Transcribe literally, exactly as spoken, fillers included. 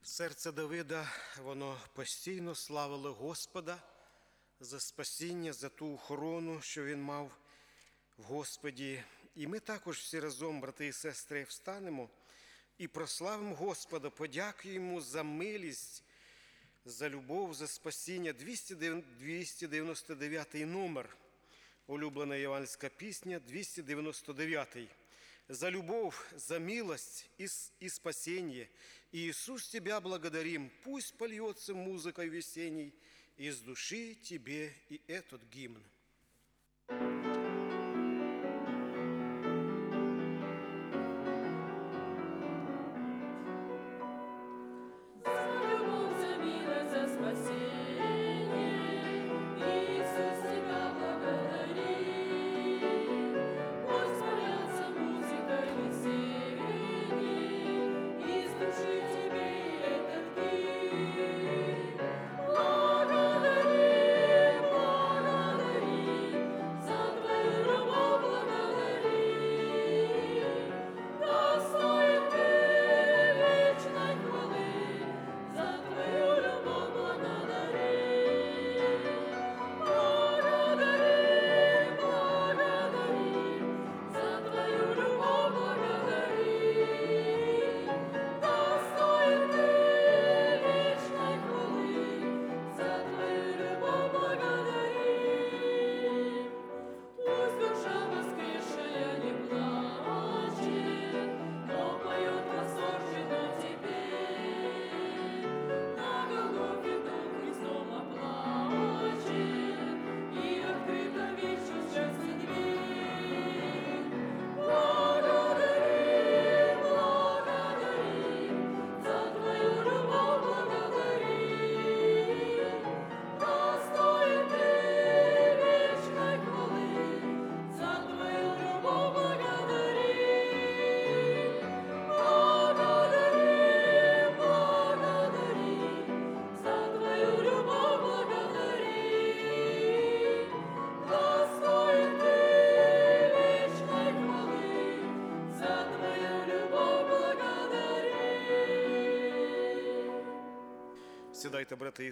Серце Давида, воно постійно славило Господа за спасіння, за ту охорону, що він мав в Господі. І ми також всі разом, брати і сестри, встанемо і прославимо Господа, подякуємо Йому за милість, за любов, за спасіння. двісті дев'яносто дев'ятий номер, улюблена євангельська пісня, двісті дев'яносто дев'ятий. За любовь, за милость и, и спасение. Иисус, Тебя благодарим, пусть польется музыкой весенней из души Тебе и этот гимн. Сідайте, брати і